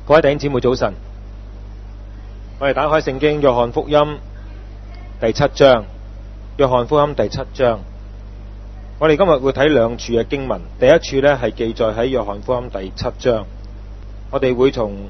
各位弟兄姊妹早晨，我哋打開聖經約翰福音第7章。約翰福音第7章，我哋今日會睇兩處嘅經文。第一處呢係記載喺約翰福音第7章，我哋會從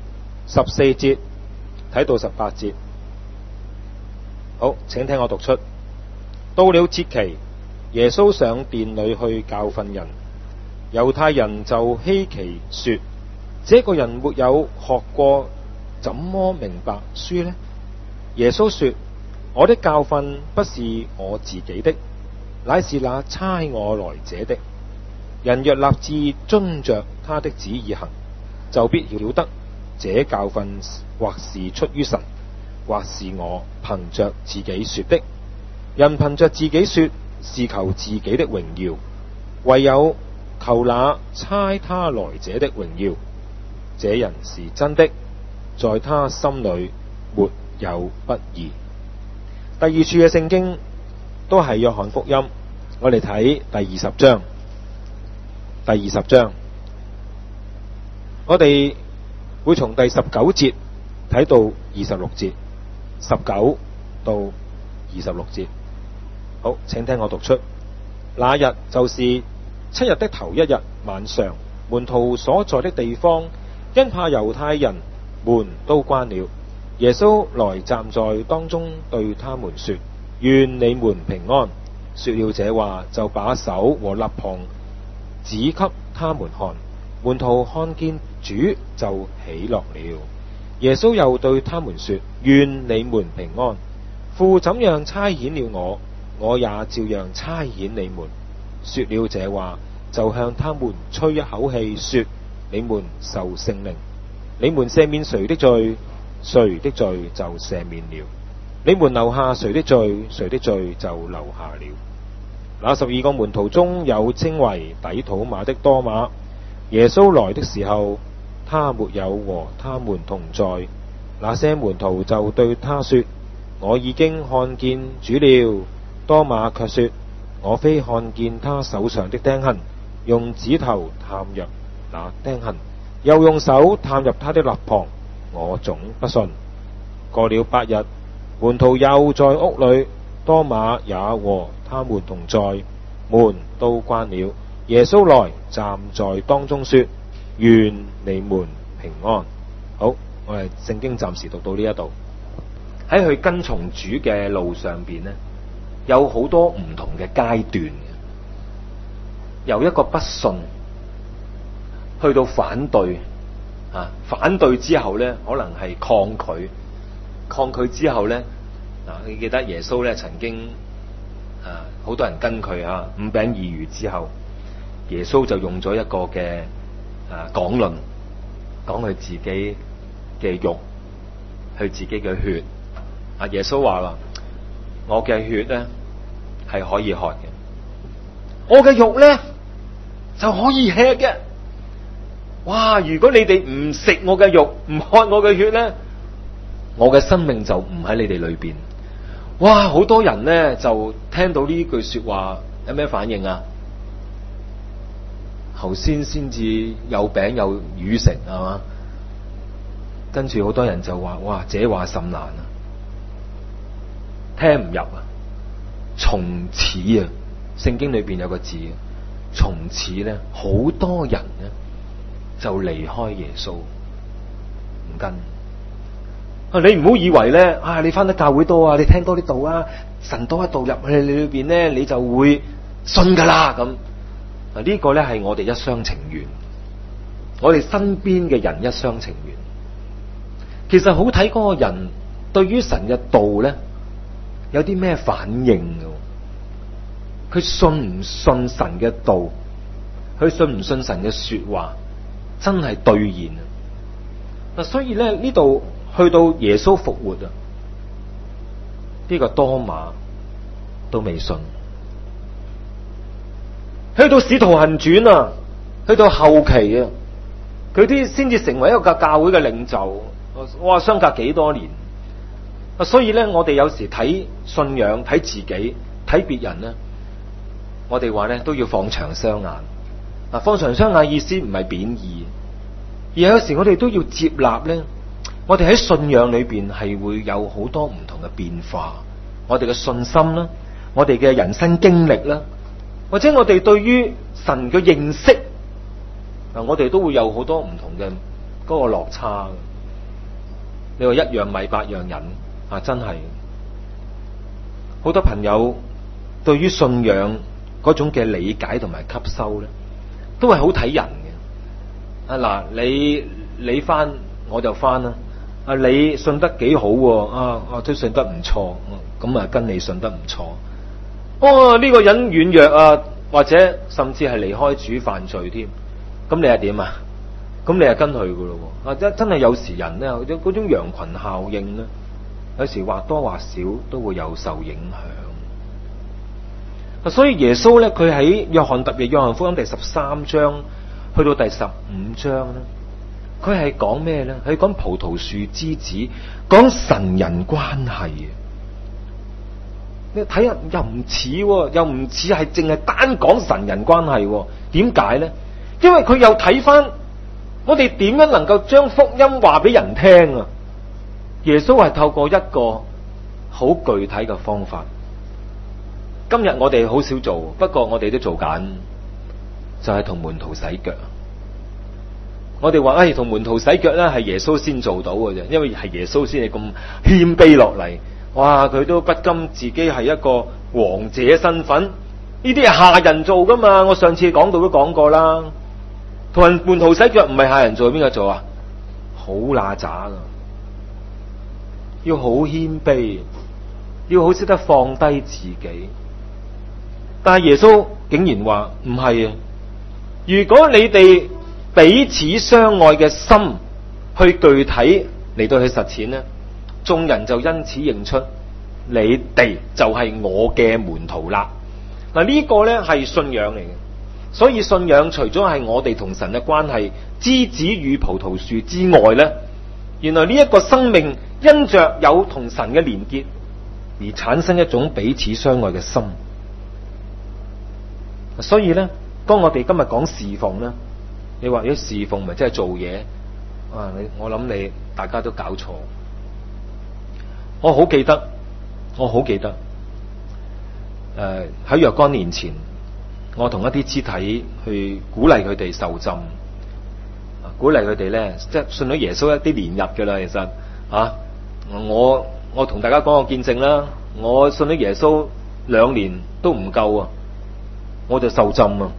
14節睇到18節。好，請聽我讀出。到了節期，耶穌上殿裏去教訓人，猶太人就希奇說：這個人沒有學過，怎麼明白書呢？耶穌說：我的教訓不是我自己的，乃是那差我來者的。人若立志遵着他的旨意行，就必曉得這教訓或是出於神，或是我憑着自己說的。人憑着自己說，是求自己的榮耀，唯有求那差他來者的榮耀。這人是真的，在他心裏沒有不義。第二處嘅聖經都係約翰福音，我哋睇第20章。第20章，我哋會從第19節睇到26節，19到26節。好，請聽我讀出。那日就是7日的頭一日晚上，門徒所在的地方，因怕猶太人，門都關了。耶穌來站在當中，對他們說：願你們平安。說了這話，就把手和肋旁指給他們看。門徒看見主，就喜樂了。耶穌又對他們說：願你們平安。父怎樣差遣了我，我也照樣差遣你們。說了這話，就向他們吹一口氣，說：你們受聖靈。你們赦免誰的罪，誰的罪就赦免了；你們留下誰的罪，誰的罪就留下了。那12個門徒中有稱為底土馬的多馬。耶穌來的時候，他沒有和他們同在。那些門徒就對他說：我已經看見主了。多馬卻說：我非看見他手上的釘痕，用指頭探入那釘痕，又用手探入他的肋旁，我總不信。過了8日，門徒又在屋裏，多馬也和他們同在，門都關了。耶穌來站在當中說：願你們平安。好，我哋聖經暫時讀到呢一度。喺佢跟從主嘅路上邊呢，有好多唔同嘅階段，由一個不信去到反對，反對之後呢，可能係抗拒之後呢，你記得耶穌呢曾經好多人跟佢5餅2魚之後，耶穌就用咗一個嘅講論，講佢自己嘅肉，佢自己嘅血。耶穌話啦：我嘅血呢係可以喝嘅，我嘅肉呢就可以吃嘅。哇！如果你哋唔食我嘅肉，唔喝我嘅血呢，我嘅生命就唔喺你哋裏邊。哇！好多人呢就聽到呢句說話，有咩反應啊？頭先至有餅有魚食係嘛？跟住好多人就話：哇！這話甚難啊，聽唔入啊！從此啊，聖經裏邊有個字，從此呢，好多人呢就離開耶穌，唔跟。你唔好以為咧，你翻得教會多啊，你聽多啲道啊，神多一道入去你裏邊咧，你就會信噶啦咁。呢個咧係我哋一廂情願，我哋身邊嘅人一廂情願。其實好睇嗰個人對於神嘅道咧，有啲咩反應嘅？佢信唔信神嘅道？佢信唔信神嘅說話？真係兌現啊！所以咧呢度去到耶穌復活啊，呢個多馬都未信。去到使徒行傳啊，去到後期啊，佢啲先至成為一個教會嘅領袖。我話相隔幾多年啊！所以咧，我哋有時睇信仰、睇自己、睇別人咧，我哋話咧都要放長雙眼。放長雙眼意思唔係貶義， 而有時我哋都要接納咧，我哋喺信仰裏邊係會有好多唔同嘅變化，我哋嘅信心啦，我哋嘅人生經歷啦，或者我哋對於神嘅認識，我哋都會有好多唔同嘅嗰個落差。你話一樣米百樣人啊，真係好多朋友對於信仰嗰種嘅理解同埋吸收咧，都係好睇人嘅。啊嗱，你翻我就翻啦。啊，你信得幾好喎？啊，都信得唔錯。咁啊，跟你信得唔錯。哦，呢個人軟弱啊，或者甚至係離開主犯罪添。咁你係點啊？咁你係跟佢噶咯？啊，真係有時人咧，有嗰種羊群效應咧，有時或多或少都會有受影響。所以耶穌咧，佢喺特別約翰福音第13章去到第15章咧，佢係講咩咧？佢講葡萄樹之子，講神人關係。你睇下又唔似，又唔似係淨係單講神人關係。點解咧？因為佢又睇翻我哋點樣能夠將福音話俾人聽啊！耶穌係透過一個好具體嘅方法。今日我哋好少做，不過我哋都做緊，就係同門徒洗腳。我哋話同門徒洗腳咧，係耶穌先做到嘅啫，因為係耶穌先係咁謙卑落嚟。哇！佢都不甘自己係一個王者身份，呢啲係下人做噶嘛。我上次講到都講過啦，同人門徒洗腳唔係下人做，邊個做啊？好乸渣噶，要好謙卑，要好識得放低自己。但係耶穌竟然話唔係啊！如果你哋彼此相愛嘅心去具體嚟到去實踐呢，眾人就因此認出你哋就係我嘅門徒啦。嗱，呢個呢係信仰嚟嘅。所以信仰除咗係我哋同神嘅關係，枝子與葡萄樹之外呢，原來呢一個生命因着有同神嘅連結而產生一種彼此相愛嘅心。所以呢，當我哋今日講侍奉呢，你話啲侍奉咪即係做嘢啊？我諗你大家都搞錯。我好記得，喺若干年前，我同一啲肢體去鼓勵佢哋受浸，鼓勵佢哋咧，即係信咗耶穌一啲年日噶啦。其實啊，我同大家講個見證啦，我信咗耶穌2年都唔夠啊，我就受浸啊，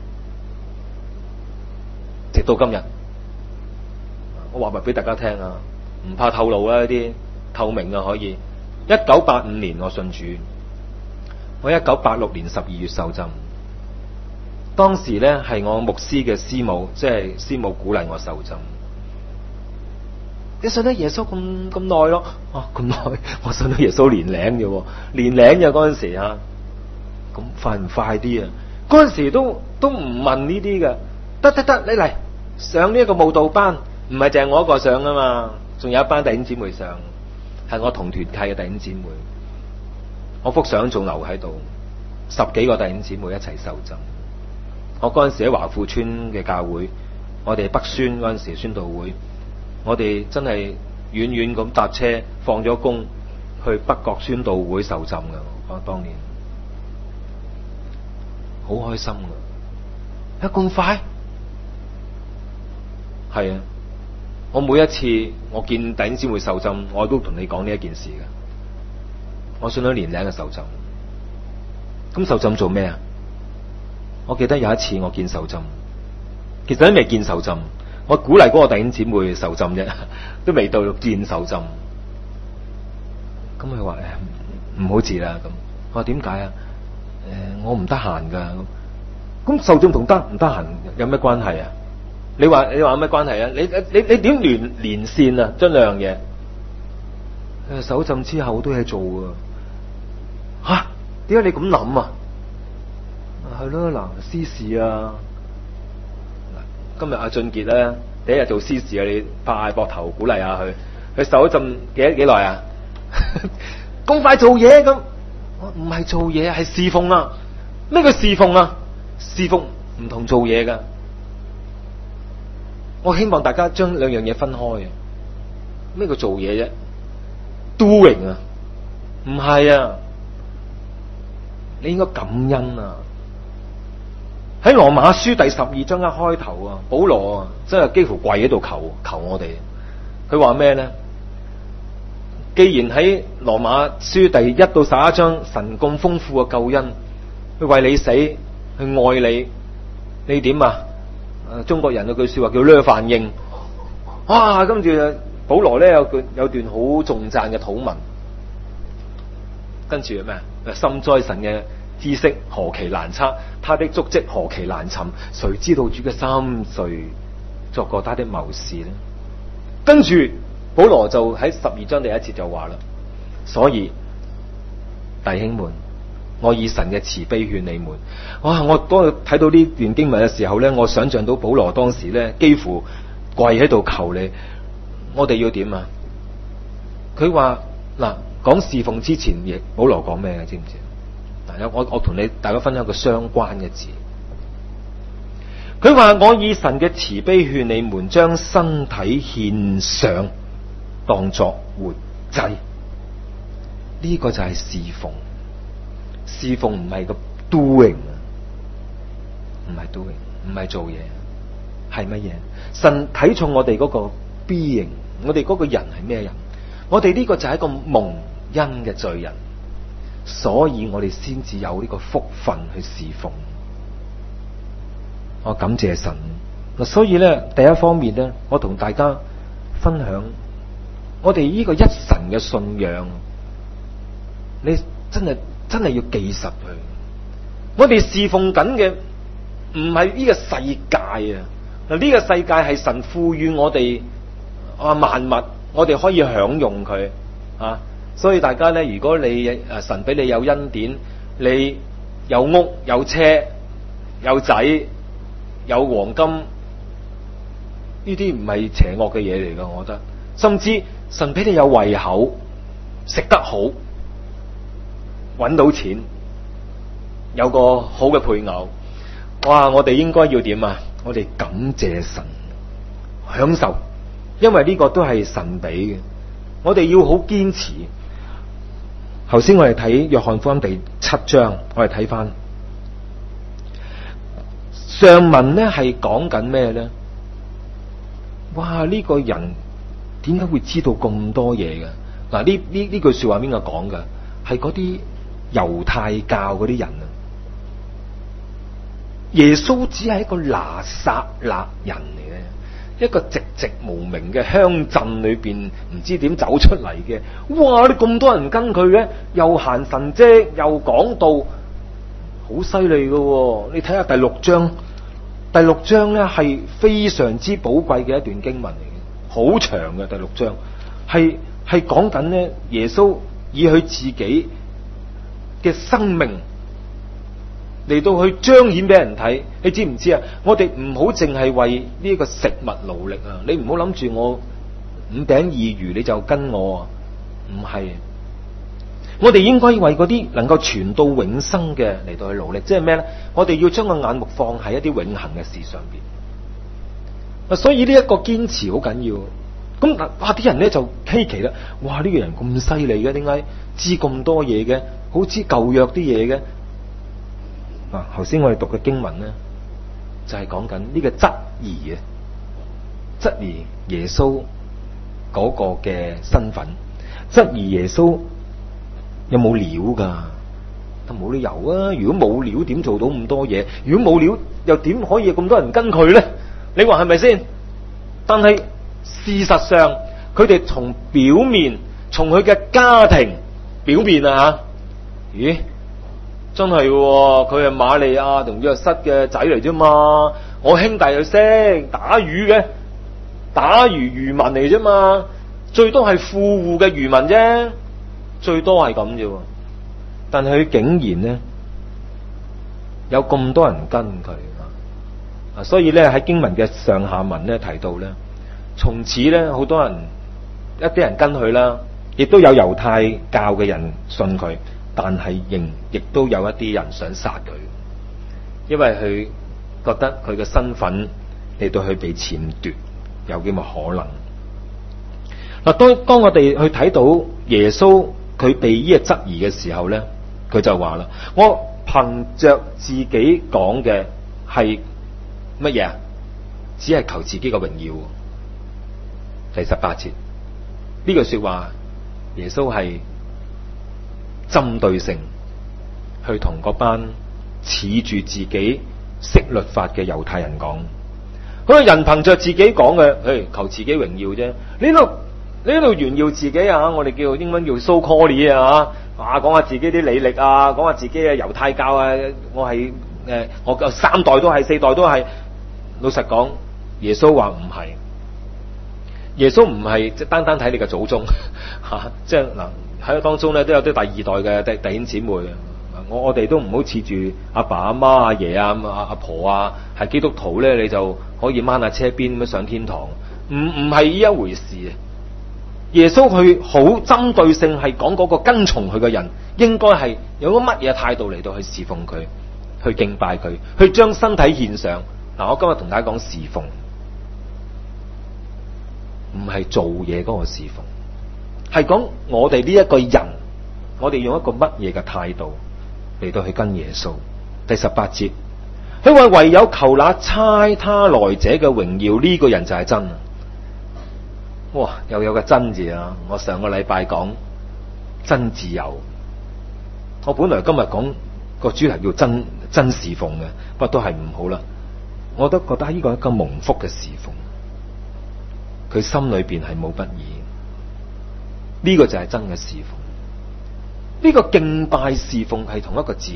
直到今日。我話埋俾大家聽啊，唔怕透露啊，呢啲透明啊可以。1985年我信主，我1986年12月受浸。當時咧係我牧師嘅師母，即係師母鼓勵我受浸。你信咗耶穌咁耐咯？咁耐，我信咗耶穌年零啫，年零嘅嗰陣時啊，咁快唔快啲啊？嗰陣時都唔問呢啲嘅，得，你嚟上呢一個慕道班，唔係淨係我一個上啊嘛，仲有一班弟兄姊妹上，係我同團契嘅弟兄姊妹。我幅相仲留喺度，10幾個弟兄姊妹一齊受浸。我嗰陣時喺華富村嘅教會，我哋北宣嗰陣時宣道會，我哋真係遠遠咁搭車放咗工去北角宣道會受浸噶。我當年好開心噶，咁快？係啊，我每一次我見弟兄姊妹受浸，我都同你講呢一件事噶。我信咗年零嘅受浸，咁受浸做咩啊？我記得有一次我見受浸，其實都未見受浸，我鼓勵嗰個弟兄姊妹受浸啫，都未到見受浸。咁佢話唔好字啦咁。我話點解啊？我唔得閒噶。咁受浸同得唔得閒有咩關係啊？你話有咩關係啊？你點連線啊？將兩樣嘢，受浸之後好多嘢做噶。吓？點解你咁諗啊？係咯，嗱，司事啊，今日阿俊傑咧第一日做司事啊，你拍下膊頭鼓勵下佢，佢受咗浸幾耐啊？咁快做嘢咁？唔係做嘢，係侍奉啊！咩叫侍奉啊？侍奉唔同做嘢噶。 我希望大家將兩樣嘢分開。咩叫做嘢啫 ？doing 啊，唔係啊，你應該感恩啊。喺羅馬書第12章一開頭啊，保羅啊，真係幾乎跪喺度求我哋。佢話咩咧？既然喺羅馬書第1到11章，神咁豐富嘅救恩，去為你死，去愛你，你點啊？中國人有句說話叫掠飯應。哇！跟住保羅咧有段好重讚嘅禱文，跟住咩？深哉神嘅知識何其難測，他的足跡何其難尋，誰知道主嘅心，誰作過他的謀士呢？跟住保羅就喺12章第1節就話啦，所以弟兄們，我以神嘅慈悲勸你們。哇！我當睇到呢段經文嘅時候咧，我想象到保羅當時咧幾乎跪喺度求你，我哋要點啊？佢話嗱，講侍奉之前，亦保羅講咩嘅？知唔知？嗱，我同你大家分享一個相關嘅字。佢話我以神嘅慈悲勸你們，將身體獻上，當作活祭。呢個就係侍奉。侍奉唔係個 doing 啊，唔係 doing， 唔係做嘢，係乜嘢？神睇重我哋嗰個 being， 我哋嗰個人係咩人？我哋呢個就係一個蒙恩嘅罪人，所以我哋先至有呢個福分去侍奉。我感謝神。所以咧，第一方面咧，我同大家分享我哋呢個一神嘅信仰，你真係要記實佢。我哋侍奉緊嘅唔係呢個世界啊！嗱，呢個世界係神賦予我哋萬物，我哋可以享用佢啊！所以大家咧，如果你神俾你有恩典，你有屋有車有仔有黃金，呢啲唔係邪惡嘅嘢嚟噶，我覺得。甚至神俾你有胃口，食得好，搵到錢，有個好嘅配偶，哇！我哋應該要點啊？我哋感謝神，享受，因為呢個都係神俾嘅。我哋要好堅持。頭先我哋睇約翰福音第7章，我哋睇翻上文咧係講緊咩咧？哇！呢個人點解會知道咁多嘢嘅？嗱，呢句說話邊個講嘅？係嗰啲猶太教嗰啲人啊！耶穌只係一個拿撒勒人嚟嘅，一個籍籍無名嘅鄉鎮裏邊唔知點走出嚟嘅。哇！你咁多人跟佢嘅，又行神蹟，又講道，好犀利嘅。你睇下第6章，第6章咧係非常之寶貴嘅一段經文嚟嘅，好長嘅。第6章係講緊咧耶穌以佢自己嘅生命嚟到去彰顯俾人睇。你知唔知啊？我哋唔好淨係為呢個食物勞力啊！你唔好諗住我5餅2魚你就跟我啊！唔係，我哋應該為嗰啲能夠傳到永生嘅嚟到去勞力。即係咩咧？我哋要將個眼目放喺一啲永恆嘅事上邊。所以呢一個堅持好緊要。咁哇！啲人咧就稀奇啦！哇！呢個人咁犀利嘅，點解知咁多嘢嘅？好知舊約啲嘢嘅。嗱，頭先我哋讀嘅經文咧，就係講緊呢個質疑啊，質疑耶穌嗰個嘅身份，質疑耶穌有冇料噶？都冇理由啊！如果冇料，點做到咁多嘢？如果冇料，又點可以有咁多人跟佢咧？你話係咪先？但係事實上，佢哋從表面，從佢嘅家庭表面啊吓，咦？真係喎，佢係瑪利亞同約瑟嘅仔嚟啫嘛。我兄弟又識打魚嘅，打魚漁民嚟啫嘛。最多係富戶嘅漁民啫，最多係咁啫。但係佢竟然咧有咁多人跟佢啊！所以咧喺經文嘅上下文咧提到咧，從此咧好多人一啲人跟佢啦，亦都有猶太教嘅人信佢。但係亦都有一啲人想殺佢，因為佢覺得佢嘅身份嚟到去被僭奪。 有咁嘅可能。嗱，當我哋去睇到耶穌佢被呢個質疑嘅時候咧，佢就話啦：我憑着自己講嘅係乜嘢啊？只係求自己嘅榮耀。第18節呢句說話，耶穌係針對性去同嗰班恃住自己識律法嘅猶太人講。嗰個人憑着自己講嘅，求自己榮耀啫。你喺度炫耀自己啊！我哋叫英文叫 so call 啊，講下自己啲履歷啊，講下自己嘅猶太教啊，我係我嘅3代都係4代都係。老實講，耶穌話唔係。耶穌唔係即單單睇你嘅祖宗吓，即係嗱喺當中咧都有啲第2代嘅弟兄姊妹。我哋都唔好似住阿爸阿媽阿爺啊阿婆啊係基督徒咧，你就可以掹下車邊咁樣上天堂。唔係呢一回事。耶穌佢好針對性係講嗰個跟從佢嘅人應該係有個乜嘢態度嚟到去侍奉佢，去敬拜佢，去將身體獻上。嗱，我今日同大家講侍奉，唔係做嘢嗰個侍奉，係講我哋呢一個人，我哋用一個乜嘢嘅態度嚟到去跟耶穌。第18節，佢話唯有求那差他來者嘅榮耀，呢個人就係真。哇，又有個真字啊！我上個禮拜講真自由，我本來今日講個主題叫真侍奉嘅，不過都係唔好啦。我都覺得呢個係一個蒙福嘅侍奉，佢心裏邊係冇不義，呢個就係真嘅侍奉。呢個敬拜侍奉係同一個字，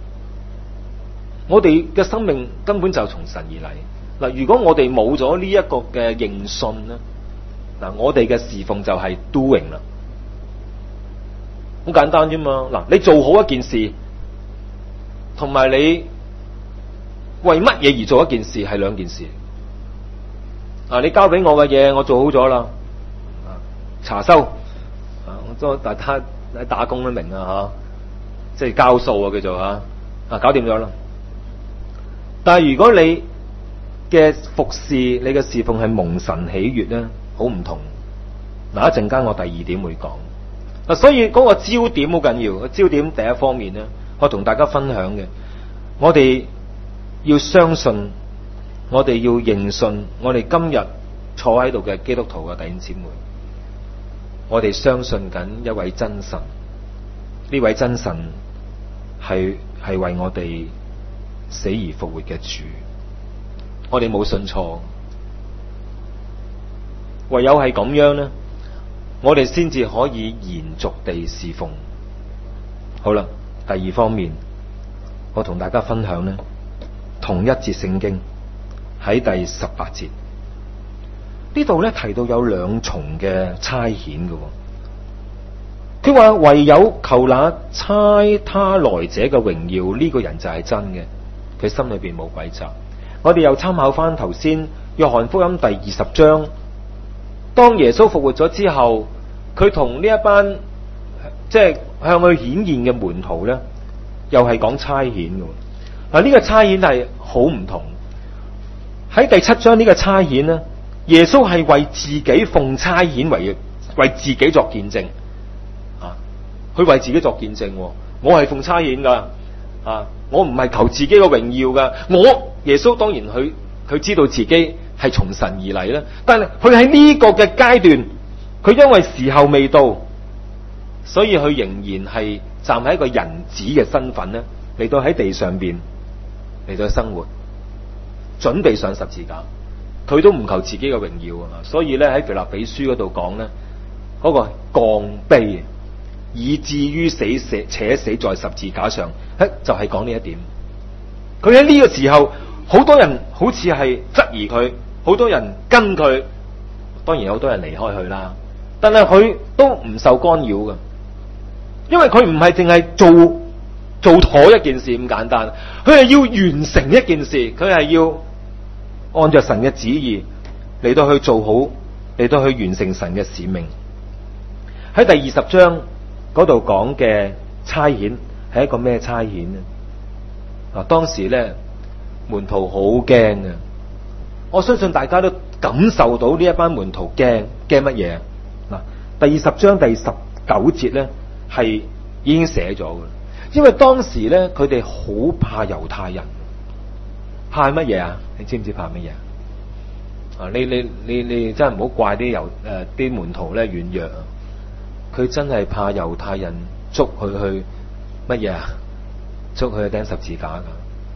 我哋嘅生命根本就從神而嚟。嗱，如果我哋冇咗呢一個嘅認信咧，嗱，我哋嘅侍奉就係 doing 啦，好簡單啫嘛。嗱，你做好一件事，同埋你為乜嘢而做一件事係兩件事。你交俾我嘅嘢，我做好咗啦，查收，大家喺打工都明啊吓，即係交數啊叫做搞掂咗啦。但係如果你嘅服侍，你嘅侍奉係蒙神喜悅咧，好唔同。嗱，一陣間我第2點會講。所以嗰個焦點好緊要。個焦點第一方面咧，我同大家分享嘅，我哋要相信，我哋要認信，我哋今日坐喺度嘅基督徒嘅弟兄姊妹，我哋相信緊一位真神。呢位真神係為我哋死而復活嘅主。我哋冇信錯，唯有係咁樣咧，我哋先至可以延續地侍奉。好啦，第2方面，我同大家分享咧，同一節聖經喺第18節呢度咧提到有2重嘅差遣嘅。佢話唯有求那差他來者嘅榮耀，呢個人就係真嘅，佢心裏邊冇詭詐。我哋又參考翻頭先約翰福音第20章，當耶穌復活咗之後，佢同呢一班即係向佢顯現嘅門徒咧，又係講差遣嘅。嗱，呢個差遣係好唔同。喺第7章呢個差遣咧，耶穌係為自己奉差遣為自己作見證佢為自己作見證，我係奉差遣噶我唔係求自己嘅榮耀噶。我耶穌當然佢知道自己係從神而嚟啦，但係佢喺呢個嘅階段，佢因為時候未到，所以佢仍然係站喺一個人子嘅身份咧，嚟到喺地上邊嚟到生活，準備上十字架。佢都唔求自己嘅榮耀所以咧喺腓立比書嗰度講咧，嗰個降卑以至於死，且死在十字架上，就係講呢一點。佢喺呢個時候，好多人好似係質疑佢，好多人跟佢，當然有好多人離開佢啦。但係佢都唔受干擾嘅，因為佢唔係淨係做妥一件事咁簡單，佢係要完成一件事，佢係要按照神嘅旨意嚟到去做好，嚟到去完成神嘅使命。喺第20章嗰度講嘅差遣係一個咩差遣呢？當時咧門徒好驚嘅，我相信大家都感受到呢一班門徒驚乜嘢嗱？第20章第19節咧係已經寫咗嘅，因為當時咧佢哋好怕猶太人，怕乜嘢啊？你知唔知怕乜嘢啊？你真係唔好怪啲啲門徒咧軟弱，佢真係怕猶太人捉佢去乜嘢啊？捉佢去釘十字架噶。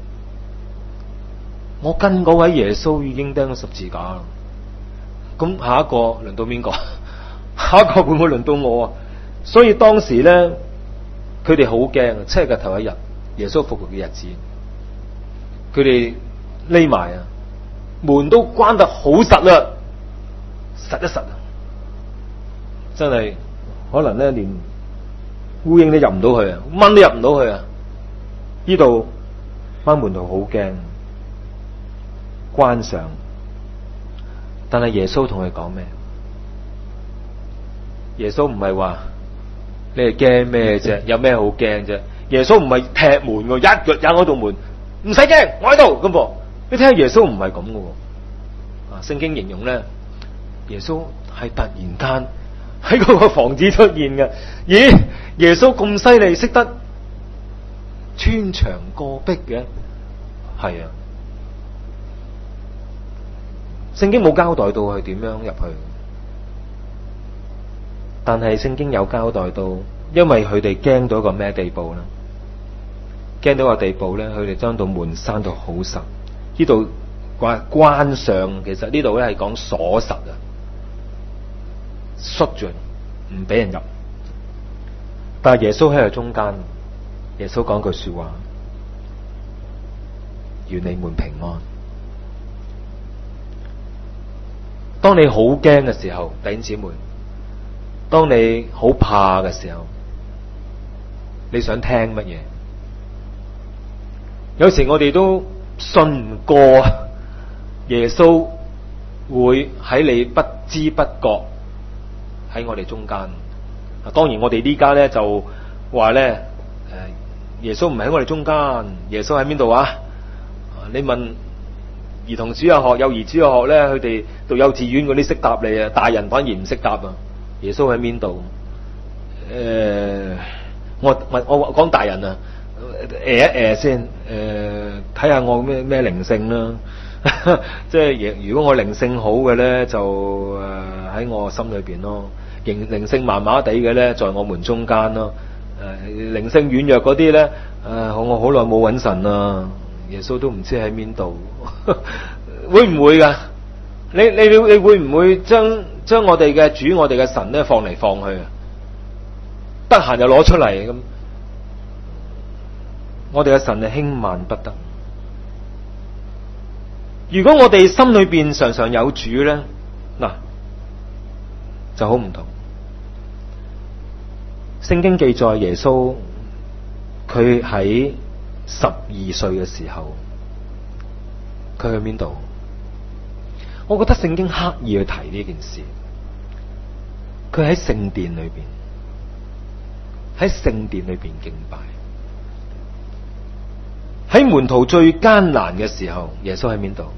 我跟嗰位耶穌已經釘咗十字架啦，咁下一個輪到邊個？下一個會唔會輪到我啊？所以當時咧，佢哋好驚。7日嘅頭一日，耶穌復活嘅日子，佢哋匿埋啊，門都關得好實啦，實一實啊，真係可能咧連烏蠅都入唔到去啊，蚊都入唔到去啊！呢度班門徒好驚。關上，但係耶穌同佢講咩？耶穌唔係話你係驚咩啫？有咩好驚啫？耶穌唔係踢門嘅，一腳踩嗰道門，唔使驚，我喺度咁噃。你睇下耶穌唔係咁嘅，啊，聖經形容咧，耶穌係突然間喺嗰個房子出現嘅。咦，耶穌咁犀利，識得穿牆過壁嘅，係啊。聖經冇交代到佢點樣入去，但係聖經有交代到，因為佢哋驚到一個咩地步呢？驚到個地步咧，佢哋將道門閂到好實。呢度關上，其實呢度咧係講鎖實啊，縮住唔俾人入。但係耶穌喺佢中間，耶穌講句說話：願你們平安。當你好驚嘅時候，弟兄姊妹，當你好怕嘅時候，你想聽乜嘢？有時我哋都信唔過耶穌會喺你不知不覺喺我哋中間。當然我哋呢家咧就話咧，耶穌唔係喺我哋中間，耶穌喺邊度啊？你問兒童主日學、幼兒主日學咧，佢哋讀幼稚園嗰啲識答你啊，大人反而唔識答啊。耶穌喺邊度？我講大人啊，一先，睇下我咩靈性啦。即係如果我靈性好嘅咧，就喺我心裏邊咯；靈性麻麻地嘅咧，在我們中間咯。靈性軟弱嗰啲咧，我好耐冇揾神啦。耶穌都唔知喺邊度，會唔會噶？你會唔會將我哋嘅主、我哋嘅神咧放嚟放去啊？得閒就攞出嚟咁，我哋嘅神係輕慢不得。如果我哋心裏邊常常有主咧，嗱就好唔同。聖經記載耶穌佢喺12歲嘅時候，佢去邊度？我覺得聖經刻意去提呢件事。佢喺聖殿裏邊，喺聖殿裏邊敬拜。喺門徒最艱難嘅時候，耶穌喺邊度？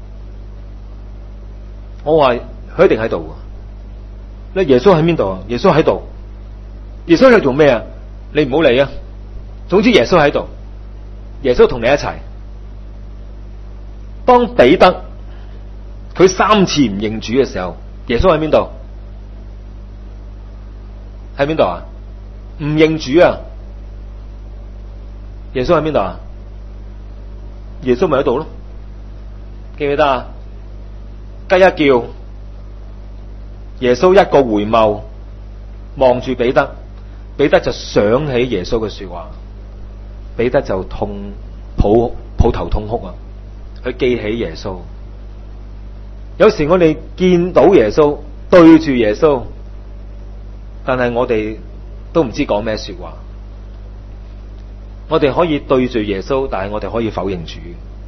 我話佢一定喺度。咧耶穌喺邊度啊？耶穌喺度。耶穌喺度做咩啊？你唔好理啊。總之耶穌喺度。耶穌同你一齊。當彼得佢3次唔認主嘅時候，耶穌喺邊度？喺邊度啊？唔認主啊？耶穌喺邊度啊？耶穌咪喺度咯？記唔記得啊？雞一叫，耶穌一個回眸望住彼得，彼得就想起耶穌嘅說話，彼得就抱頭痛哭啊！佢記起耶穌。有時我哋見到耶穌，對住耶穌，但係我哋都唔知講咩說話。我哋可以對住耶穌，但係我哋可以否認主，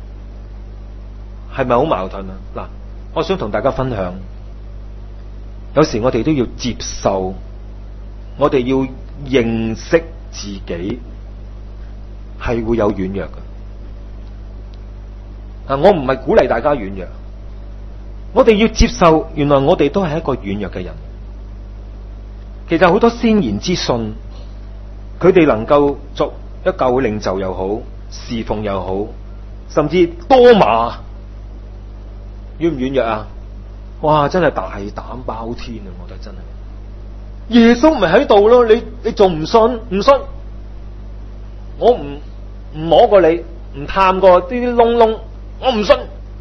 係咪好矛盾啊？嗱，我想同大家分享，有時我哋都要接受，我哋要認識自己係會有軟弱嘅。我唔係鼓勵大家軟弱， 我哋要接受，原來我哋都係一個軟弱嘅人。其實好多先賢之信，佢哋能夠作一教會領袖又好，侍奉又好，甚至多馬，軟唔軟弱啊？哇！真係大膽包天啊！我覺得真係。耶穌咪喺度咯，你仲唔信？唔信？我唔摸過你，唔探過啲窿窿，我唔信。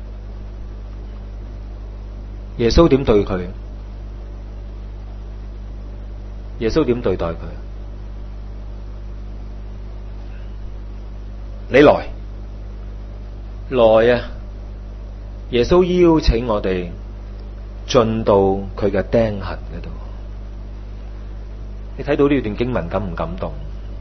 耶穌點對佢？耶穌點對待佢？你來啊！耶穌邀請我哋進到佢嘅釘痕嗰度。你睇到呢段經文感唔感動？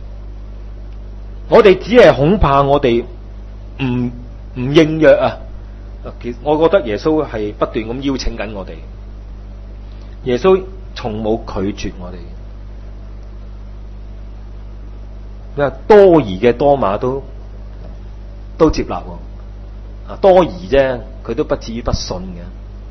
我哋只係恐怕我哋唔應約啊！我覺得耶穌係不斷咁邀請緊我哋。耶穌從冇拒絕我哋。因為多疑嘅多馬都接納喎，多疑啫，佢都不至於不信嘅。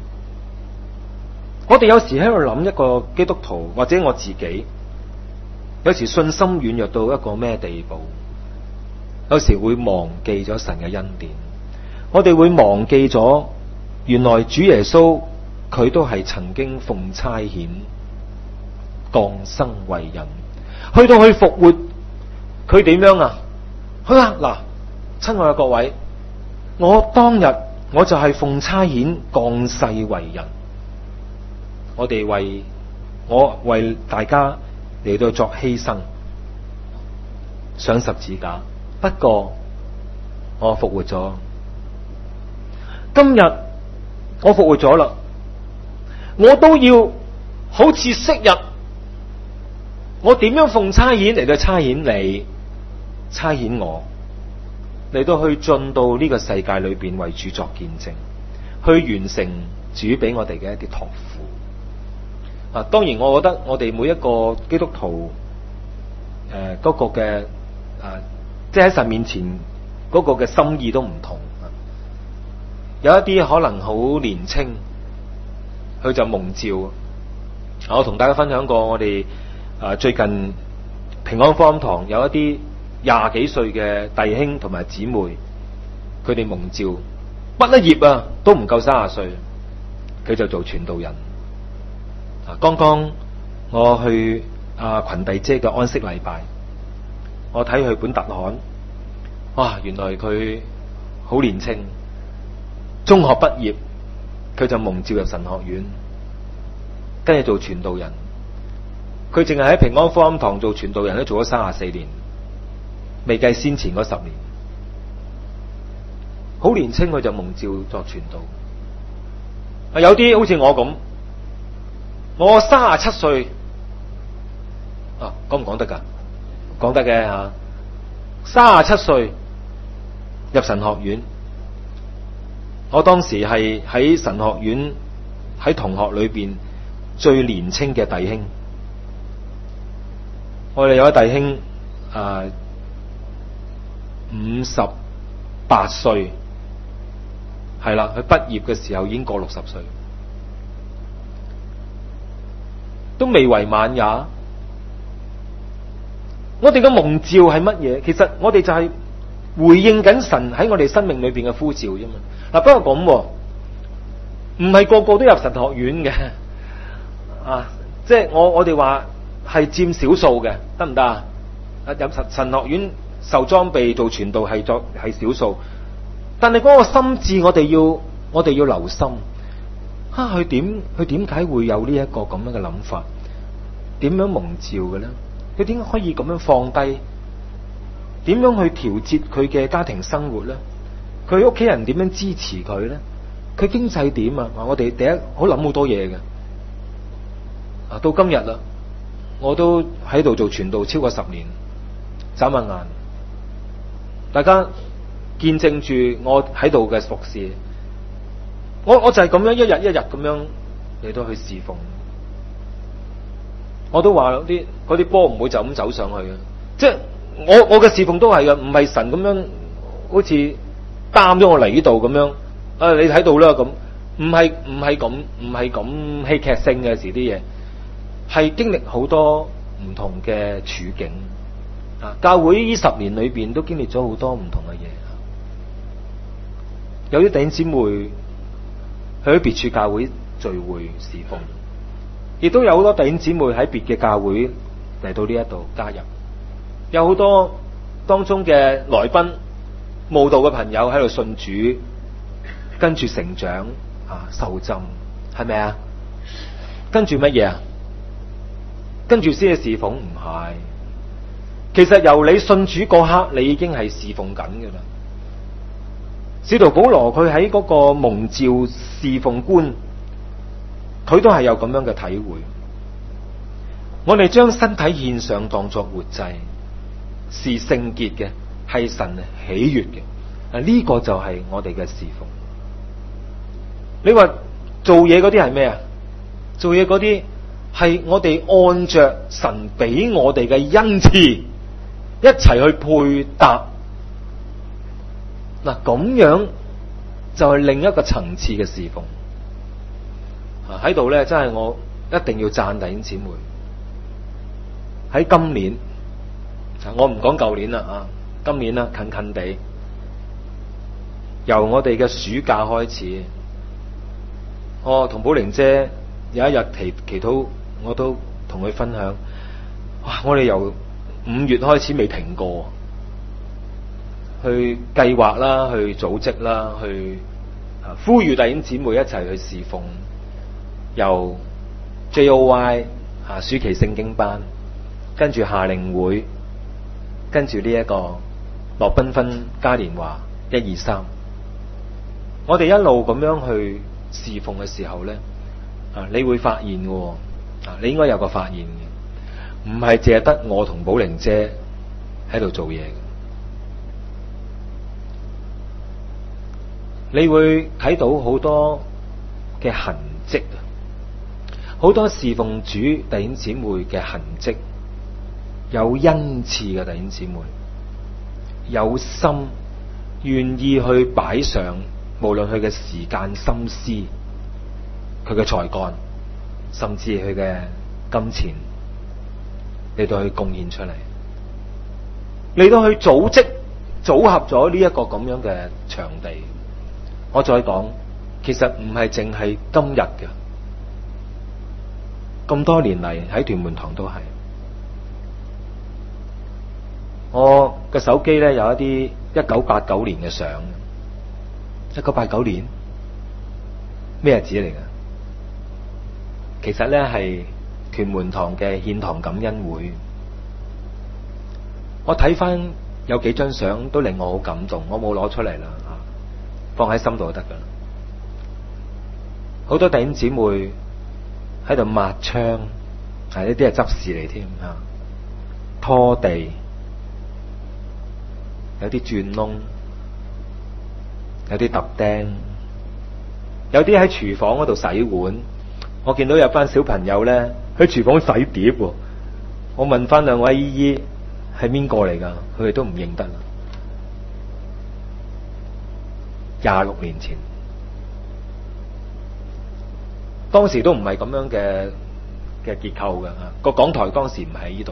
我哋有時喺度諗一個基督徒或者我自己，有時信心軟弱到一個咩地步？有時會忘記咗神嘅恩典，我哋會忘記咗原來主耶穌佢都係曾經奉差遣降生為人，去到去復活。佢點樣啊？佢話嗱，親愛嘅各位，我當日我就係奉差遣降世為人，我哋為大家嚟到作犧牲，上十字架。不過我復活咗，今日我復活咗啦，我都要好似昔日，我點樣奉差遣嚟到差遣你？差遣我嚟到去進到呢個世界裏邊為主作見證，去完成主俾我哋嘅一啲託付。當然我覺得我哋每一個基督徒嗰個嘅即係喺神面前嗰個嘅心意都唔同。有一啲可能好年青，佢就蒙召。我同大家分享過，我哋最近平安福音堂有一啲20幾歲嘅弟兄同埋姊妹，佢哋蒙召畢咗業啊，都唔夠30歲，佢就做傳道人。剛剛我去群弟姐嘅安息禮拜，我睇佢本特刊，哇！原來佢好年青，中學畢業，佢就蒙召入神學院，跟住做傳道人。佢淨係喺平安福音堂做傳道人都做咗34年。未計先前嗰10年，好年青佢就蒙召作傳道。有啲好似我咁，我37歲，講唔講得㗎？講得嘅吓，37歲入神學院。我當時係喺神學院喺同學裏邊最年青嘅弟兄。我哋有一弟兄58歲，係啦，佢畢業嘅時候已經過60歲，都未為晚也。我哋嘅蒙召係乜嘢？其實我哋就係回應緊神喺我哋生命裏邊嘅呼召啫嘛。不過咁，唔係個個都入神學院嘅，即係我哋話係佔少數嘅，得唔得啊？入神學院受裝備做傳道係少數，但係嗰個心志我哋要留心。佢點解會有呢一個咁樣嘅諗法？點樣蒙召嘅咧？佢點解可以咁樣放低？點樣去調節佢嘅家庭生活咧？佢屋企人點樣支持佢咧？佢經濟點啊？我哋第一好諗好多嘢嘅。到今日啦，我都喺度做傳道超過10年，眨下眼，大家見證住我喺度嘅服侍。我就係咁樣一日一日咁樣嚟到去侍奉。我都話嗰啲波唔會就咁走上去嘅，即係我嘅侍奉都係嘅，唔係神咁樣好似擔咗我嚟呢度咁樣。你睇到啦咁， 唔係咁戲劇性嘅時啲嘢，係經歷好多唔同嘅處境啊！教會呢10年裏邊都經歷咗好多唔同嘅嘢，有啲弟兄姊妹去咗別處教會聚會侍奉，亦都有好多弟兄姊妹喺別嘅教會嚟到呢一度加入，有好多當中嘅來賓慕道嘅朋友喺度信主，跟住成長啊，受浸，係咪啊？跟住乜嘢啊？跟住先係侍奉？唔係，其實由你信主嗰刻，你已經係侍奉緊噶啦。使徒保羅佢喺嗰個蒙召侍奉觀，佢都係有咁樣嘅體會。我哋將身體獻上當作活祭，是聖潔嘅，係神喜悅嘅。啊，呢個就係我哋嘅侍奉。你話做嘢嗰啲係咩啊？做嘢嗰啲係我哋按着神俾我哋嘅恩賜一齊去配搭。嗱，咁樣就係另一個層次嘅侍奉。喺度咧，真係我一定要讚弟兄姊妹。喺今年，我唔講舊年啦啊，今年啦，近近地，由我哋嘅暑假開始，我同寶玲姐有一日祈禱，我都同佢分享。哇！我哋由5月開始未停過。去計劃啦，去組織啦，去呼籲弟兄姊妹一齊去侍奉，由 JOY 暑期聖經班，跟住夏令會，跟住呢一個樂繽紛嘉年華1、2、3，我哋一路咁樣去侍奉嘅時候咧，你會發現嘅，你應該有個發現嘅，唔係淨係得我同寶玲姐喺度做嘢。你會睇到好多嘅痕跡，好多侍奉主弟兄姊妹嘅痕跡，有恩賜嘅弟兄姊妹，有心願意去擺上，無論佢嘅時間、心思、佢嘅才幹，甚至佢嘅金錢，嚟到去貢獻出嚟，嚟到去組織組合咗呢一個咁樣嘅場地。我再講，其實唔係淨係今日嘅，咁多年嚟喺屯門堂都係。我嘅手機咧有一啲1989年嘅相，1989年咩日子嚟㗎？其實咧係屯門堂嘅獻堂感恩會。我睇翻有幾張相都令我好感動，我冇攞出嚟啦。放喺心度就得噶啦。好多弟兄姊妹喺度抹窗，呢啲係執事嚟添啊，拖地，有啲鑽窿，有啲揼釘，有啲喺廚房嗰度洗碗。我見到有班小朋友咧喺廚房洗碟喎。我問翻兩位姨姨係邊個嚟噶，佢哋都唔認得啦。26年前，當時都唔係咁樣嘅結構嘅，個講台當時唔喺呢度，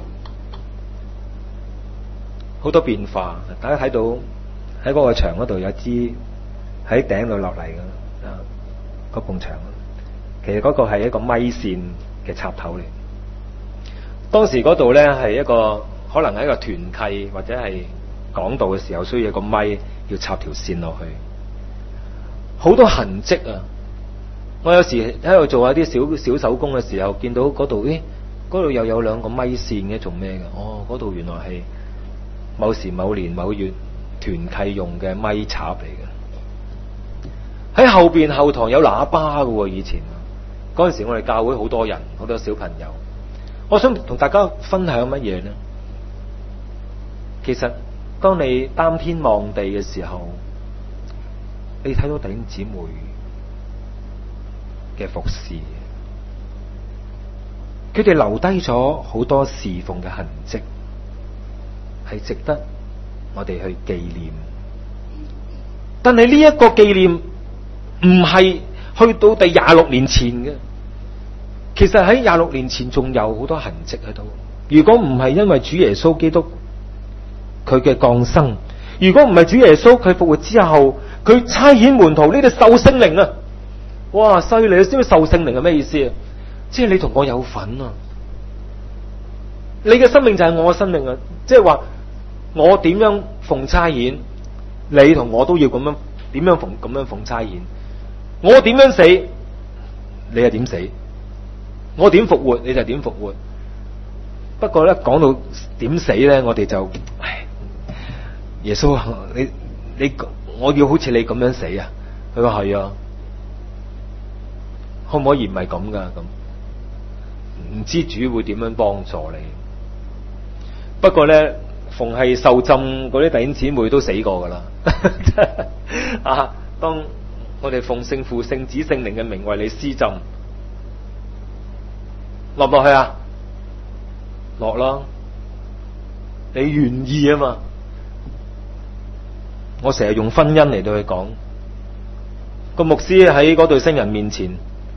好多變化。大家睇到喺嗰個牆嗰度有支喺頂度落嚟嘅，嗰埲牆，其實嗰個係一個咪線嘅插頭嚟。當時嗰度咧係一個可能係一個團契或者係講道嘅時候需要一個咪要插條線落去。好多痕跡啊！我有時喺度做一啲小手工嘅時候，見到嗰度，嗰度又有2個咪線嘅，做咩嘅？哦，嗰度原來係某時某年某月團契用嘅咪插嚟嘅。喺後邊後堂有喇叭嘅，以前嗰陣時我哋教會好多人，好多小朋友。我想同大家分享乜嘢呢？其實當你擔天望地嘅時候，你睇到弟兄姊妹嘅服侍，佢哋留低咗好多侍奉嘅痕跡，係值得我哋去紀念。但係呢一個紀念唔係去到第26年前嘅。其實喺26年前仲有好多痕跡喺度。如果唔係因為主耶穌基督佢嘅降生，如果唔係主耶穌佢復活之後，佢差遣門徒呢度受聖靈啊！哇，犀利！你知唔知受聖靈係咩意思啊？即係你同我有份啊！你嘅生命就係我嘅生命啊！即係話我點樣奉差遣，你同我都要咁樣點樣奉差遣。我點樣死，你係點死；我點復活，你就點復活。不過咧，講到點死咧，我哋就耶穌啊，你我要好似你咁樣死啊！佢話係啊，可唔可以唔係咁噶？咁唔知主會點樣幫助你？不過咧，逢係受浸嗰啲弟兄姊妹都死過噶啦。啊，當我哋奉聖父、聖子、聖靈嘅名為你施浸，落唔落去啊？落啦，你願意啊嘛？我成日用婚姻嚟到去講，個牧師喺嗰對新人面前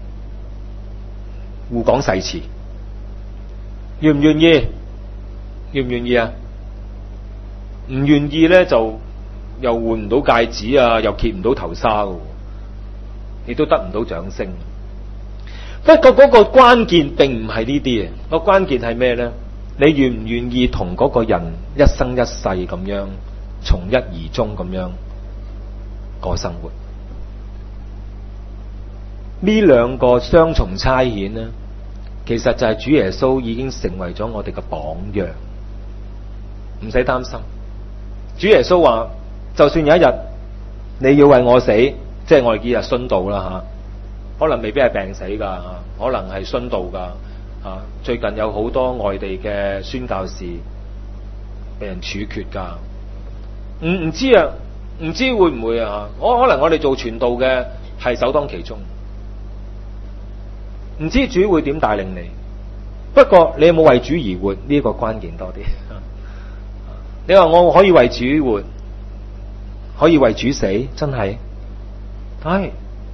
互講誓詞，願唔願意？願唔願意啊？唔願意咧，就又換唔到戒指啊，又揭唔到頭紗嘅，亦都得唔到掌聲。不過嗰個關鍵並唔係呢啲啊，個關鍵係咩咧？你願唔願意同嗰個人一生一世咁樣從一而終咁樣過生活？呢兩個雙重差遣呢，其實就係主耶穌已經成為咗我哋嘅榜樣，唔使擔心。主耶穌話，就算有一日你要為我死，即係我哋叫日殉道啦吓，可能未必係病死噶，可能係殉道噶。最近有好多外地嘅宣教士被人處決噶，唔知啊，唔知會唔會啊？可能我哋做傳道嘅係首當其衝，唔知主會點帶領你。不過你有冇為主而活呢？一個關鍵多啲。你話我可以為主活，可以為主死，真係係。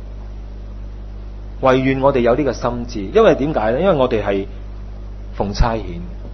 唯願我哋有呢個心志，因為點解咧？因為我哋係奉差遣，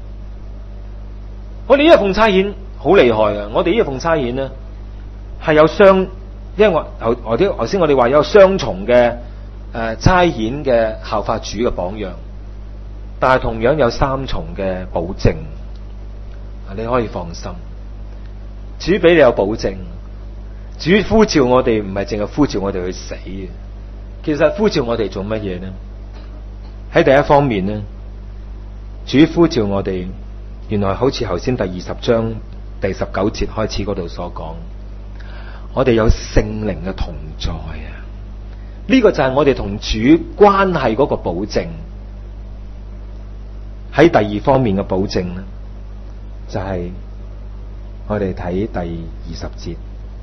我哋呢個奉差遣好厲害啊！我哋呢個奉差遣咧係有雙，因為我頭先我哋話有雙重嘅差遣嘅效法主嘅榜樣，但係同樣有三重嘅保證，你可以放心，主俾你有保證，主呼召我哋唔係淨係呼召我哋去死嘅。其實呼召我哋做乜嘢呢？喺第一方面呢，主呼召我哋，原來好似頭先第20章第19節開始嗰度所講，我哋有聖靈嘅同在啊！呢個就係我哋同主關係嗰個保證。喺第二方面嘅保證呢，就係我哋睇第20節，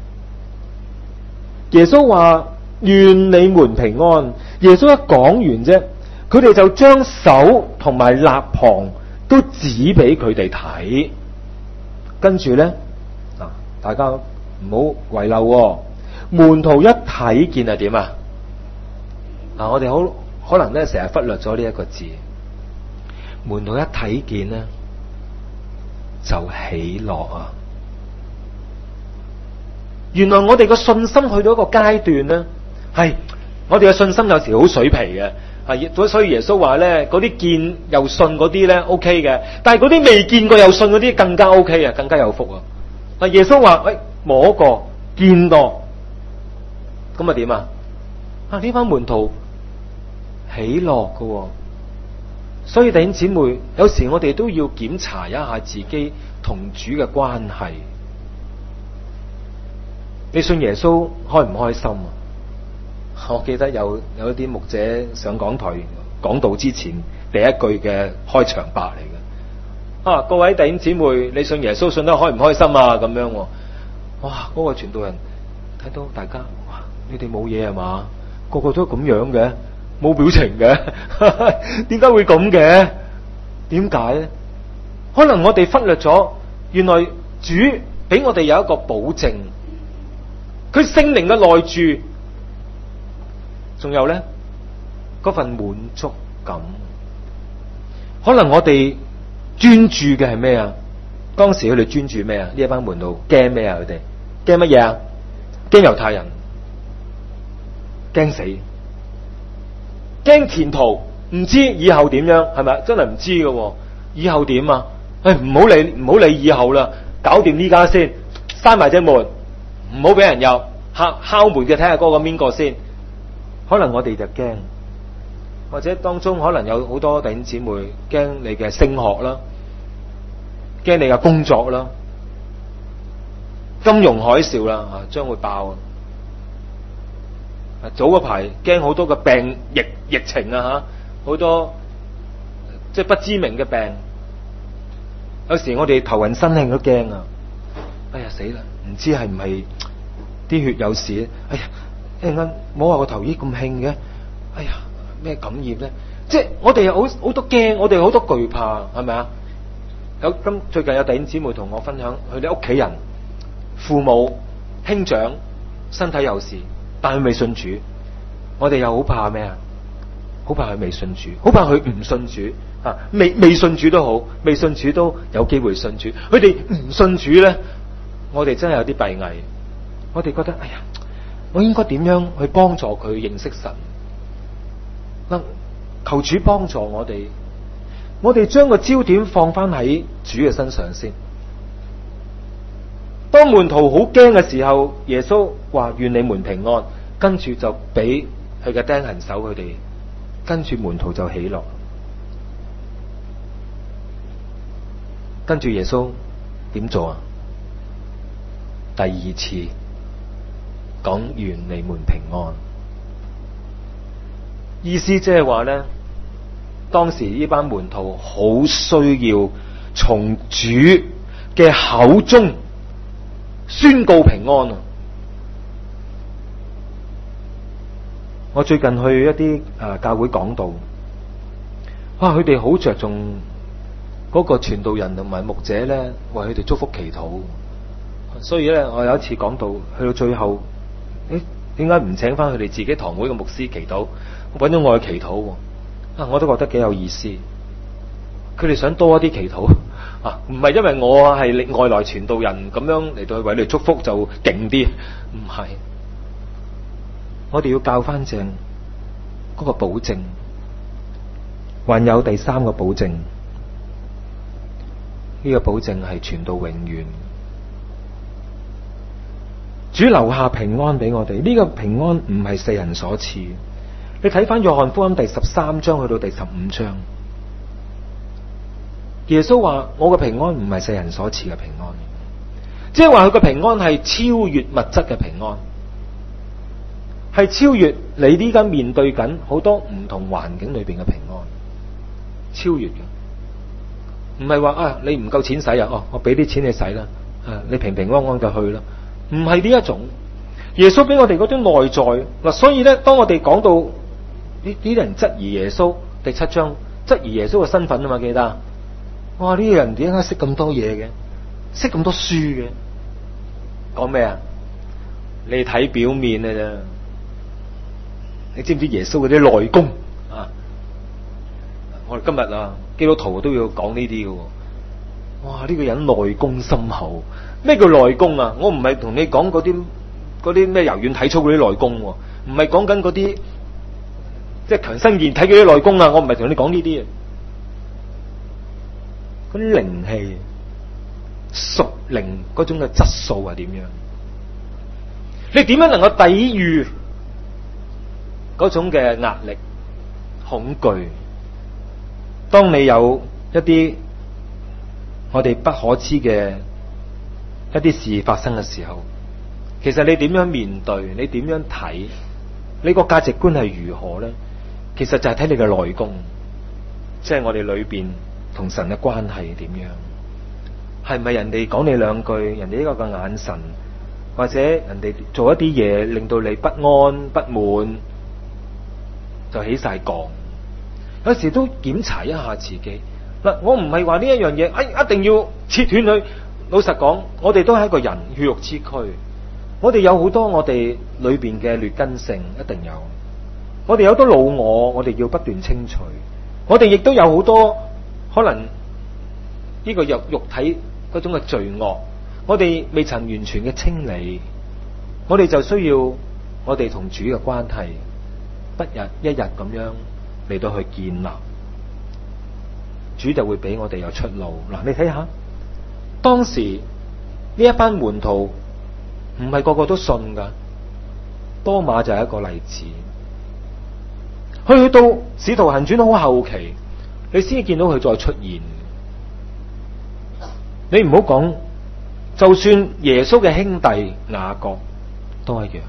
耶穌話，願你們平安。耶穌一講完啫，佢哋就將手同埋肋旁都指俾佢哋睇。跟住咧，大家唔好遺漏，門徒一睇見係點啊？我哋好可能咧成日忽略咗呢一個字。門徒一睇見咧，就喜樂啊！原來我哋個信心去到一個階段咧。係，我哋嘅信心有時好水皮嘅，所以耶穌話咧，嗰啲見又信嗰啲咧 OK 嘅，但係嗰啲未見過又信嗰啲更加 OK 啊，更加有福啊！耶穌話：摸過見過，咁啊點啊？呢班門徒喜樂㗎，所以弟兄姊妹，有時我哋都要檢查一下自己同主嘅關係。你信耶穌開唔開心啊？我記得有一啲牧者上講台講道之前第一句嘅開場白嚟嘅。各位弟兄姊妹，你信耶穌信得開唔開心啊？咁樣，哇！嗰個傳道人睇到大家，哇！你哋冇嘢係嘛？個個都咁樣嘅，冇表情嘅，點解會咁嘅？點解咧？可能我哋忽略咗，原來主俾我哋有一個保證，佢聖靈嘅內住。 仲有咧嗰份滿足感。可能我哋專注嘅係咩啊？當時佢哋專注咩啊？呢一班門徒驚咩啊？佢哋驚乜嘢啊？驚猶太人，驚死，驚前途，唔知以後點樣，係咪？真係唔知嘅，以後點啊？唔好理以後啦，搞掂呢家先，閂埋隻門，唔好俾人入，敲門嘅睇下嗰個邊個先。可能我哋就驚，或者當中可能有好多弟兄姊妹驚你嘅升學啦，驚你嘅工作啦，金融海嘯啦，將會爆。早嗰排驚好多嘅病疫情啊，好多即係不知名嘅病。有時我哋頭暈身興都驚啊！哎呀死啦，唔知係唔係啲血有事？哎呀，一陣間冇話個頭咦咁興嘅，哎呀咩感染咧？即係我哋有好多驚，我哋好多懼怕，係咪啊？最近有弟兄姊妹同我分享，佢哋屋企人、父母、兄長身體有事，但佢未信主，我哋又好怕咩啊？好怕佢未信主，好怕佢唔信主啊！未信主都好，未信主都有機會信主。佢哋唔信主咧，我哋真係有啲閉翳。我哋覺得，哎呀，我應該點樣去幫助佢認識神？嗱，求主幫助我哋。我哋將個焦點放翻喺主嘅身上先。當門徒好驚嘅時候，耶穌話願你們平安，跟住就俾佢嘅釘痕手佢哋，跟住門徒就喜樂。跟住耶穌點做啊？第二次講願你們平安，意思即係話咧，當時呢班門徒好需要從主嘅口中宣告平安啊！我最近去一啲教會講道，哇！佢哋好着重嗰個傳道人同埋牧者咧，為佢哋祝福祈禱。所以咧，我有一次講道去到最後，點解唔請翻佢哋自己堂會嘅牧師祈禱，揾咗我去祈禱？我都覺得幾有意思。佢哋想多一啲祈禱啊，唔係因為我係外來傳道人咁樣嚟到去為你祝福就勁啲，唔係。我哋要教翻正嗰個保證，還有第三個保證，呢個保證係傳到永遠。主留下平安俾我哋，呢個平安唔係世人所賜。你睇翻約翰福音第13章去到第15章，耶穌話我嘅平安唔係世人所賜嘅平安，即係話佢嘅平安係超越物質嘅平安，係超越你呢家面對緊好多唔同環境裏邊嘅平安，超越嘅，唔係話你唔夠錢使啊，我俾啲錢你使啦，你平平安安就去啦，唔係呢一種。耶穌俾我哋嗰種內在嗱，所以咧，當我哋講到呢啲人質疑耶穌，第7章質疑耶穌嘅身份啊嘛，記得？哇！呢個人點解識咁多嘢嘅，識咁多書嘅？講咩啊？你睇表面嘅啫，你知唔知耶穌嗰啲內功啊？我哋今日基督徒都要講呢啲嘅。哇！呢個人內功深厚。咩叫內功啊？我唔係同你講嗰啲咩柔軟體操嗰啲內功，唔係講緊嗰啲即係強身健體嗰啲內功啊！我唔係同你講呢啲啊，嗰啲靈氣、屬靈嗰種嘅質素係點樣？你點樣能夠抵禦嗰種嘅壓力、恐懼？當你有一啲我哋不可知嘅一啲事發生嘅時候，其實你點樣面對？你點樣睇？你個價值觀係如何咧？其實就係睇你嘅內功，即係我哋裏邊同神嘅關係點樣？係咪人哋講你兩句，人哋呢個嘅眼神，或者人哋做一啲嘢令到你不安不滿，就起晒槓？有時都檢查一下自己。嗱，我唔係話呢一樣嘢，一定要切斷佢。老實講，我哋都係一個人，血肉之軀，我哋有好多我哋裏邊嘅劣根性，一定有。 我哋有好多老我，我哋要不斷清除。我哋亦都有好多可能呢個肉體嗰種嘅罪惡，我哋未曾完全嘅清理，我哋就需要我哋同主嘅關係，不日一日咁樣嚟到去建立，主就會俾我哋有出路。嗱，你睇下，當時呢一班門徒唔係個個都信噶，多馬就係一個例子。去到使徒行傳好後期，你先見到佢再出現。你唔好講，就算耶穌嘅兄弟雅各都一樣，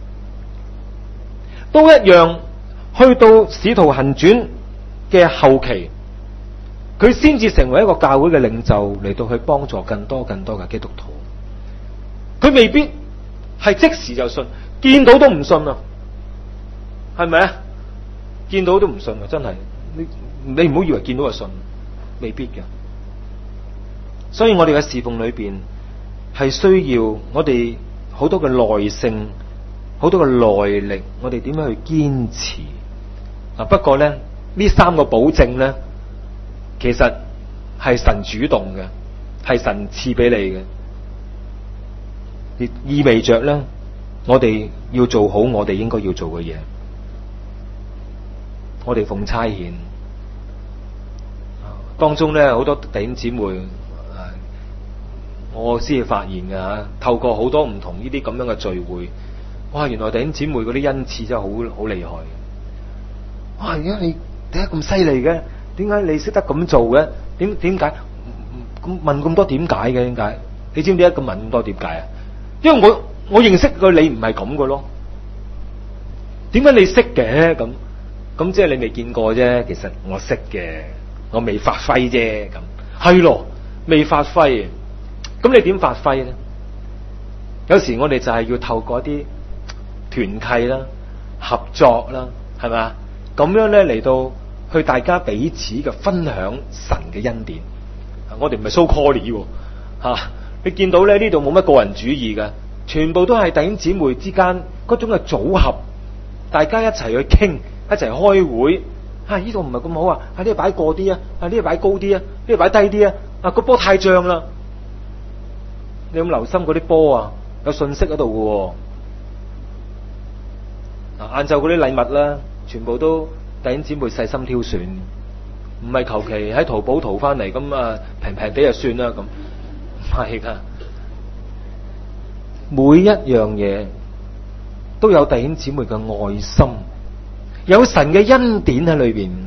去到使徒行傳嘅後期，佢先至成為一個教會嘅領袖，嚟到去幫助更多嘅基督徒。佢未必係即時就信，見到都唔信啊，係咪啊？見到都唔信啊，真係，你唔好以為見到就信，未必嘅。所以我哋嘅侍奉裏邊係需要我哋好多嘅耐性，好多嘅耐力，我哋點樣去堅持啊？不過咧，呢三個保證咧，其實係神主動嘅，係神賜俾你嘅，意味着咧，我哋要做好我哋應該要做嘅嘢。我哋奉差遣當中咧，好多弟兄姊妹，我先至發現嘅吓，透過好多唔同呢啲咁樣嘅聚會，哇！原來弟兄姊妹嗰啲恩賜真係好厲害。哇！而家你點解咁犀利嘅？點解你識得咁做嘅？點解咁問咁多點解嘅？點解？你知唔知一個問咁多點解啊？因為我認識嘅你唔係咁嘅咯。點解你識嘅咁即係你未見過啫，其實我識嘅，我未發揮啫，咁係咯，未發揮。咁你點發揮咧？有時我哋就係要透過一啲團契啦、合作啦，係咪？咁樣咧嚟到去大家彼此嘅分享神嘅恩典。我哋唔係 so call 吓，你見到咧呢度冇乜個人主義嘅，全部都係弟兄姊妹之間嗰種嘅組合，大家一齊去傾。一齊開會，呢度唔係咁好啊！呢度擺過啲啊，呢度擺高啲啊，呢度擺低啲啊！個波太脹啦，你有冇留心嗰啲波啊？有信息喺度嘅。晏晝嗰啲禮物啦，全部都弟兄姊妹細心挑選，唔係求其喺淘寶淘翻嚟咁啊，平平地就算啦咁，唔係噶。每一樣嘢都有弟兄姊妹嘅愛心。有神嘅恩典喺裏邊，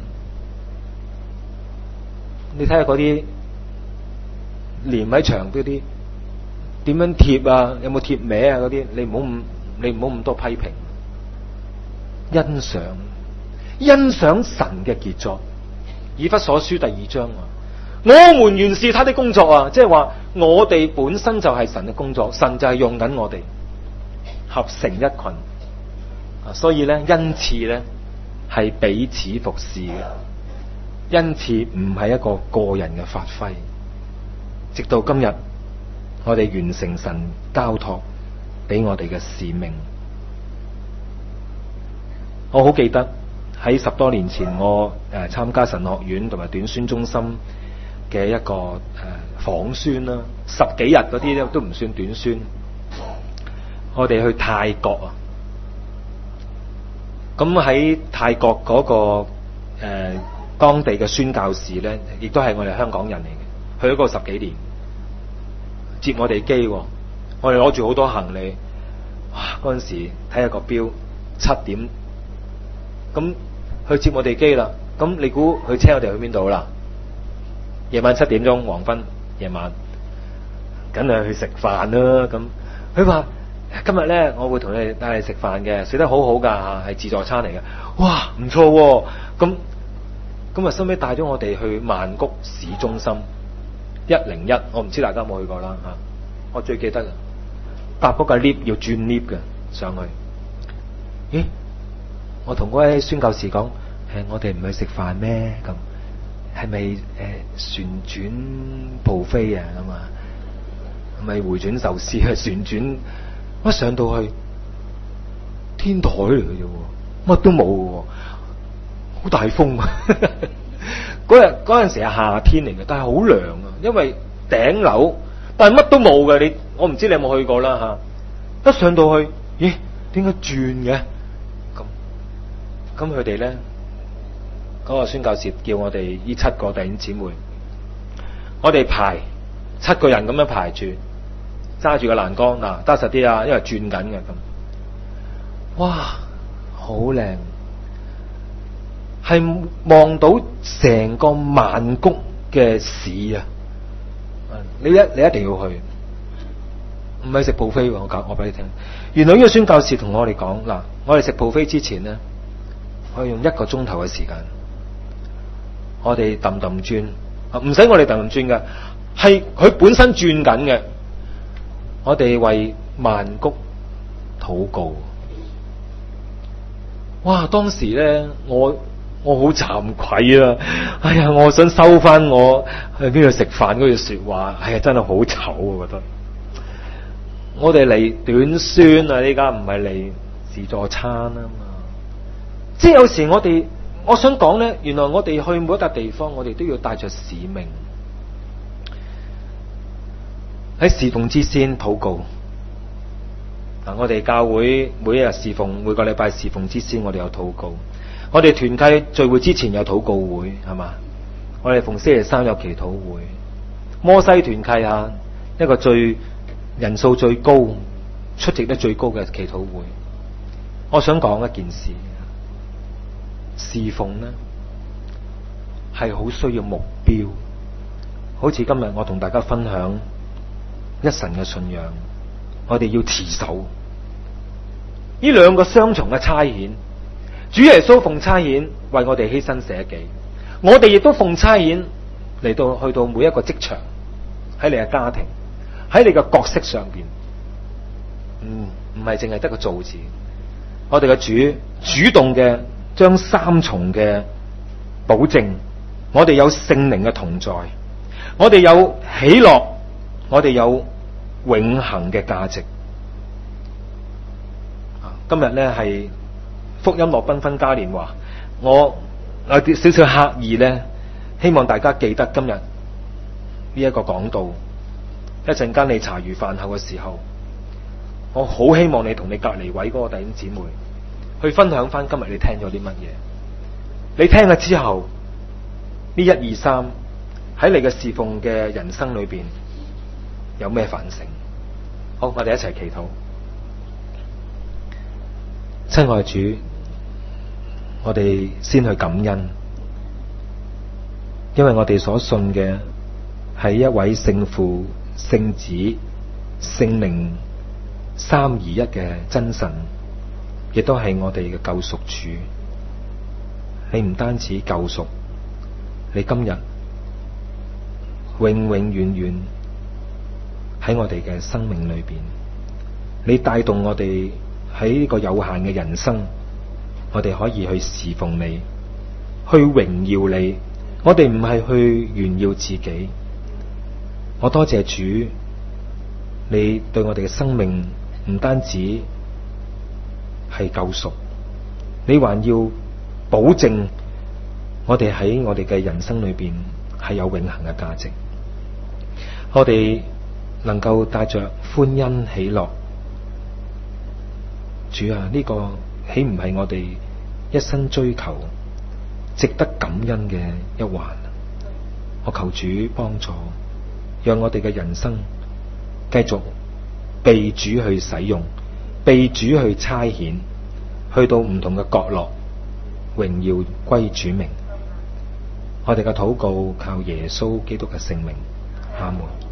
你睇下嗰啲連喺牆嗰啲點樣貼啊？有冇貼歪啊？嗰啲你唔好咁多批評，欣賞神嘅傑作。以弗所書第2章啊，我們原是他的工作啊，即係話我哋本身就係神嘅工作，神就係用緊我哋合成一群啊，所以咧恩賜咧。係彼此服侍嘅，因此唔係一個個人嘅發揮。直到今日，我哋完成神交託俾我哋嘅使命。我好記得喺10多年前，我參加神學院同埋短宣中心嘅一個訪宣啦，10幾日嗰啲都唔算短宣。我哋去泰國啊。咁喺泰國嗰個當地嘅宣教士咧，亦都係我哋香港人嚟嘅，去咗嗰10幾年，接我哋機，我哋攞住好多行李，哇！嗰陣時睇下個錶7點，咁去接我哋機啦。咁你估佢車我哋去邊度啦？夜晚7點鐘，黃昏夜晚，梗係去食飯啦。咁佢話。今日咧，我會同你帶你食飯嘅，食得好好噶，係自助餐嚟嘅。哇，唔錯。咁啊，收尾帶咗我哋去曼谷市中心101，我唔知大家有冇去過啦吓。我最記得嘅，搭嗰個 lift 要轉 lift 嘅上去。咦？我同嗰位宣教士講，我哋唔去食飯咩？咁係咪旋轉buffet啊？咁啊，係咪回轉壽司啊？旋轉？一上到去天台嚟嘅啫， 乜都冇嘅喎，好大風。嗰陣時係夏天嚟嘅，但係好涼啊，因為頂樓，但係乜都冇嘅。我唔知你有冇去過啦嚇。一上到去，咦？點解轉嘅？咁佢哋咧，嗰個宣教士叫我哋呢7個弟兄姊妹，我哋排7個人咁樣排住，揸住個欄杆嗱，揸實啲啊，因為轉緊嘅咁。哇，好靚，係望到成個曼谷嘅市啊！你一定要去，唔係食 buffet 喎，我俾你聽。原來呢個宣教士同我哋講嗱，我哋食 buffet之前咧，我用1個鐘頭嘅時間，我哋揼轉，唔使我哋揼轉嘅，係佢本身轉緊嘅。我哋為曼谷禱告。哇！當時咧，我好慚愧啊！哎呀，我想收翻我去邊度食飯嗰句說話，哎呀，真係好醜啊！我覺得我哋嚟短宣啊，呢家唔係嚟自助餐啊嘛。即係有時我想講咧，原來我哋去每一笪地方，我哋都要帶着使命，喺侍奉之先禱告。嗱，我哋教會每一日侍奉，每個禮拜侍奉之先，我哋有禱告。我哋團契聚會之前有禱告會，係嘛？我哋逢星期3有祈禱會。摩西團契啊，一個人數最高、出席得最高嘅祈禱會。我想講一件事，侍奉呢係好需要目標。好似今日我同大家分享一神嘅信仰，我哋要持守呢2個雙重嘅差遣。主耶穌奉差遣為我哋犧牲捨己，我哋亦都奉差遣嚟到去到每一個職場，喺你嘅家庭，喺你嘅角色上邊，唔係淨係得個做字。我哋嘅主主動嘅將3重嘅保證，我哋有聖靈嘅同在，我哋有喜樂，我哋有永恆嘅價值。今日咧係福音樂繽紛嘉年華，我有啲少少刻意咧，希望大家記得今日呢一個講道。一陣間你茶餘飯後嘅時候，我好希望你同你隔籬位嗰個弟兄姊妹去分享翻今日你聽咗啲乜嘢。你聽咗之後，呢1、2、3喺你嘅侍奉嘅人生裏邊有咩反省？好，我哋一齊祈禱。親愛主，我哋先去感恩，因為我哋所信嘅係一位聖父、聖子、聖靈3而1嘅真神，亦都係我哋嘅救贖主。你唔單止救贖，你今日永永遠遠喺我哋嘅生命裏邊，你帶動我哋喺呢個有限嘅人生，我哋可以去侍奉你，去榮耀你。我哋唔係去炫耀自己。我多謝主，你對我哋嘅生命唔單止係救贖，你還要保證我哋喺我哋嘅人生裏邊係有永恆嘅價值。我哋能夠帶着歡欣喜樂，主啊，呢個豈唔係我哋一生追求、值得感恩嘅一環？我求主幫助，讓我哋嘅人生繼續被主去使用，被主去差遣，去到唔同嘅角落，榮耀歸主名。我哋嘅禱告靠耶穌基督嘅聖名，阿門。